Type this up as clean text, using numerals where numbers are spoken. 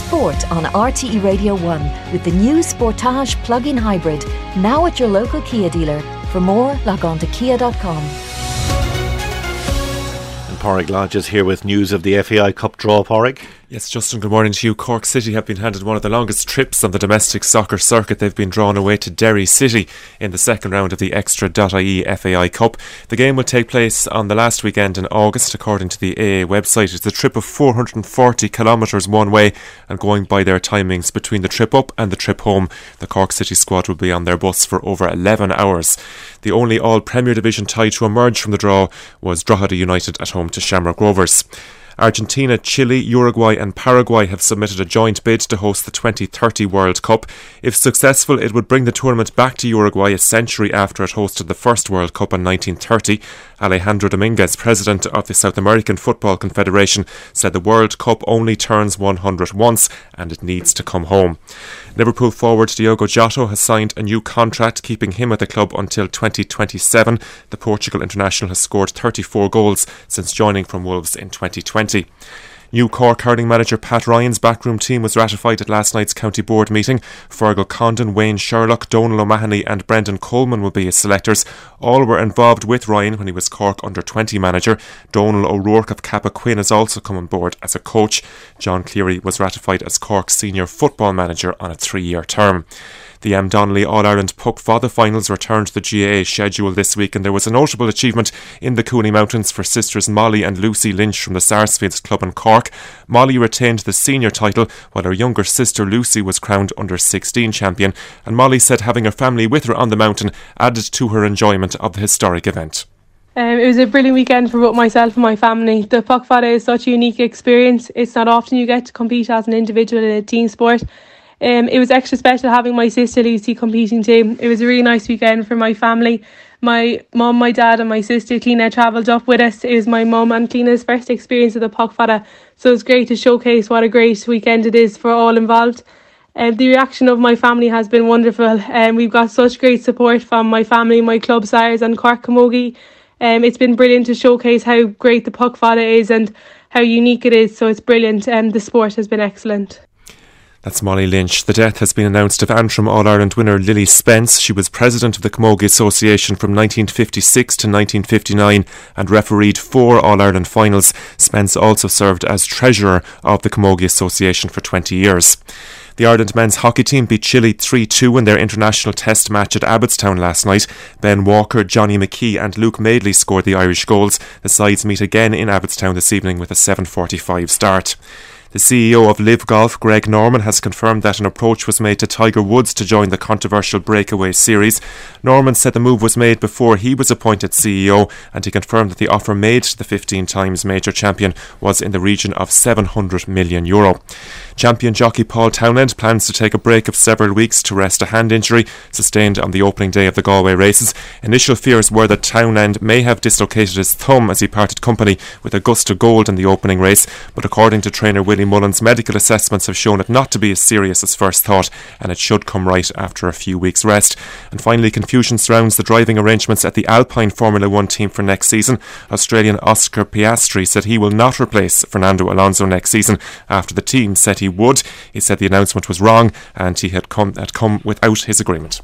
Sport on RTE Radio 1 with the new Sportage plug-in hybrid, now at your local Kia dealer. For more, log on to kia.com. And Pádraig Lodge is here with news of the FAI Cup draw, Pádraig. Yes, Justin, good morning to you. Cork City have been handed one of the longest trips on the domestic soccer circuit. They've been drawn away to Derry City in the second round of the Extra.ie FAI Cup. The game will take place on the last weekend in August, according to the AA website. It's a trip of 440 kilometres one way, and going by their timings between the trip up and the trip home, the Cork City squad will be on their bus for over 11 hours. The only all-Premier Division tie to emerge from the draw was Drogheda United at home to Shamrock Rovers. Argentina, Chile, Uruguay and Paraguay have submitted a joint bid to host the 2030 World Cup. If successful, it would bring the tournament back to Uruguay a century after it hosted the first World Cup in 1930. Alejandro Dominguez, president of the South American Football Confederation, said the World Cup only turns 100 once and it needs to come home. Liverpool forward Diogo Jota has signed a new contract, keeping him at the club until 2027. The Portugal international has scored 34 goals since joining from Wolves in 2020. New Cork hurling manager Pat Ryan's backroom team was ratified at last night's county board meeting. Fergal Condon, Wayne Sherlock, Donal O'Mahony and Brendan Coleman will be his selectors. All were involved with Ryan when he was Cork under-20 manager. Donal O'Rourke of Cappoquin has also come on board as a coach. John Cleary was ratified as Cork's senior football manager on a 3-year term. The M. Donnelly All-Ireland Puck Father finals returned to the GAA schedule this week, and there was a notable achievement in the Cooney Mountains for sisters Molly and Lucy Lynch from the Sarsfields Club in Cork. Molly retained the senior title, while her younger sister Lucy was crowned under-16 champion, and Molly said having her family with her on the mountain added to her enjoyment of the historic event. It was a brilliant weekend for both myself and my family. The Puck Fada is such a unique experience. It's not often you get to compete as an individual in a team sport. It was extra special having my sister Lucy competing too. It was a really nice weekend for my family. My mum, my dad and my sister Clina travelled up with us. It was my mum and Clina's first experience of the Puck Fada, so it was great to showcase what a great weekend it is for all involved. The reaction of my family has been wonderful. We've got such great support from my family, my club sires and Cork Camogie. It's been brilliant to showcase how great the Puck Fada is and how unique it is, so it's brilliant. The sport has been excellent. That's Molly Lynch. The death has been announced of Antrim All-Ireland winner Lily Spence. She was president of the Camogie Association from 1956 to 1959 and refereed 4 All-Ireland finals. Spence also served as treasurer of the Camogie Association for 20 years. The Ireland men's hockey team beat Chile 3-2 in their international test match at Abbottstown last night. Ben Walker, Johnny McKee and Luke Madeley scored the Irish goals. The sides meet again in Abbottstown this evening with a 7:45 start. The CEO of Live Golf, Greg Norman, has confirmed that an approach was made to Tiger Woods to join the controversial Breakaway Series. Norman said the move was made before he was appointed CEO, and he confirmed that the offer made to the 15 times major champion was in the region of €700 million. Champion jockey Paul Townend plans to take a break of several weeks to rest a hand injury sustained on the opening day of the Galway races. Initial fears were that Townend may have dislocated his thumb as he parted company with Augusta Gold in the opening race, but according to trainer Willie Mullins, medical assessments have shown it not to be as serious as first thought, and it should come right after a few weeks' rest. And finally, confusion surrounds the driving arrangements at the Alpine Formula 1 team for next season. Australian Oscar Piastri said he will not replace Fernando Alonso next season after the team said he would. He said the announcement was wrong and he had come without his agreement.